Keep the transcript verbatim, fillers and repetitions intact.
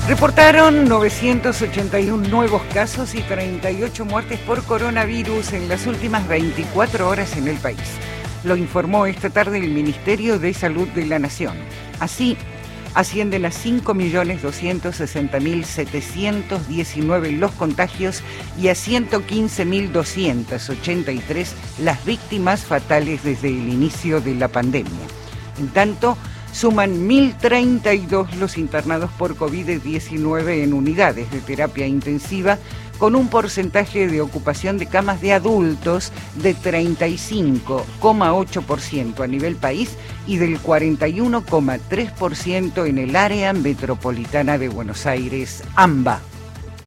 Reportaron novecientos ochenta y uno nuevos casos y treinta y ocho muertes por coronavirus en las últimas veinticuatro horas en el país. Lo informó esta tarde el Ministerio de Salud de la Nación. Así, ascienden a cinco millones doscientos sesenta mil setecientos diecinueve los contagios y a ciento quince mil doscientos ochenta y tres las víctimas fatales desde el inicio de la pandemia. En tanto, suman mil treinta y dos los internados por COVID diecinueve en unidades de terapia intensiva, con un porcentaje de ocupación de camas de adultos de treinta y cinco coma ocho por ciento a nivel país y del cuarenta y uno coma tres por ciento en el área metropolitana de Buenos Aires, AMBA.